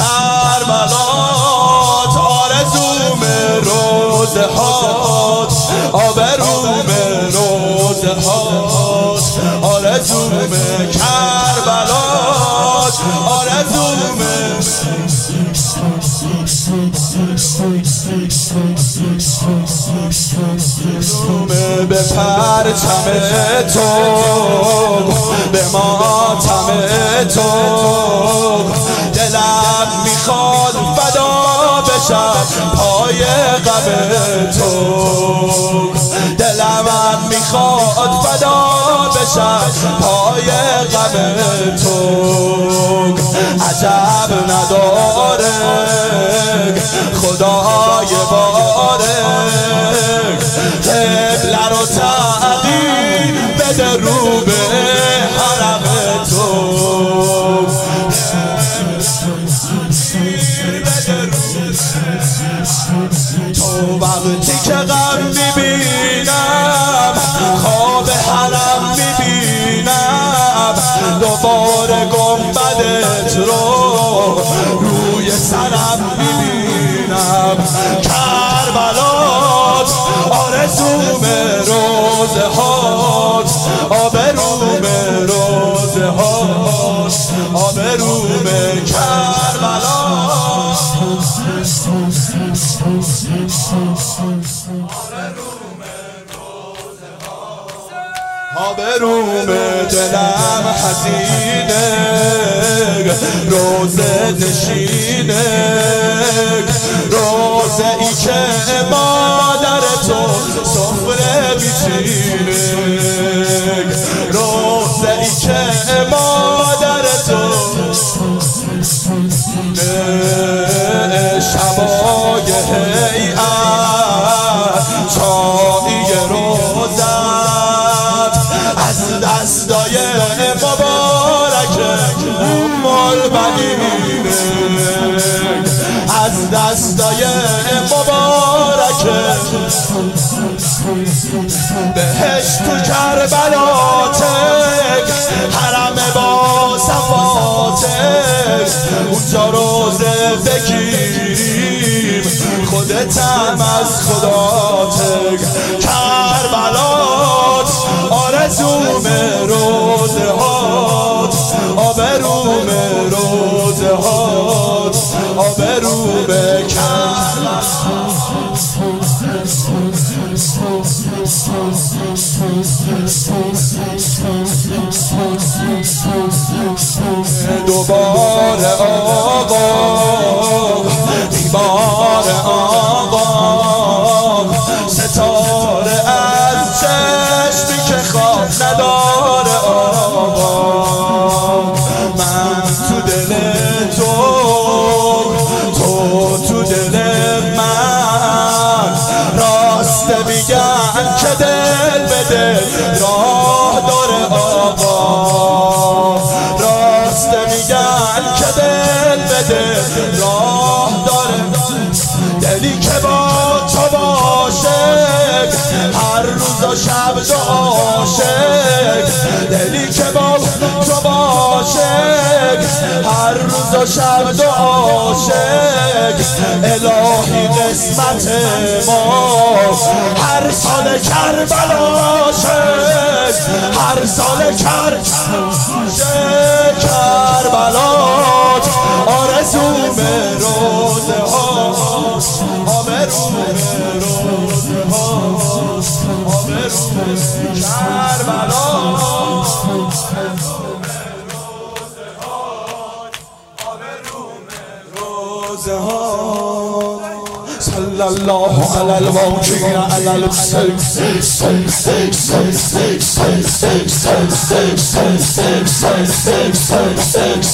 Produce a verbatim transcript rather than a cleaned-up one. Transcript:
کربلات آرزوم روزه هات آبروم روزه هات آرزوم کربلات آرزوم به پرچم تو به ماتم تو دلم میخواد فدا بشم پای غم تو دلم میخواد فدا بشم پای غم تو عجب نداره خدای باره قبله رو تغییر بده رو به حرم تو تو وقتی که غم میبینم خواب حرم میبینم دوباره گنبدت رو روی سرم میبینم کربلات آرزوم روزه هات آبروم روزه هات آبروم کربلات آبروم دلم حزینه روزه نشینه روزه ای که مادر تو سفره میچینه روزه ای که مادر تو شبای هیئت چایی روزت از دستای مبارک ام البنین از دستای مبارک بهشت تو کربلاتک حرم با صفاتک اونجا روزه بگیریم خودتم از خداتک کربلات آرزوم روزه هات آبروم روزه هات آبروم کربلات دوباره آقا بیمار آقا ستاره از چشمی که خواب نداره آقا من تو دل تو تو تو دل من راست میگن که دل به دل راه داره آقا راست میگن که دل به دل راه داره دلی که با تو باشه هر روز و شب دو عاشق دلی که با تو باشه هر روز و شب دو عاشق الهی قسمت ما هر سال کربلاشه هر سال کربلات آرزوم روزه هات آبروم روزه هات آبروم کربلات روزه هات صلی الله علی الواقع علی الحسین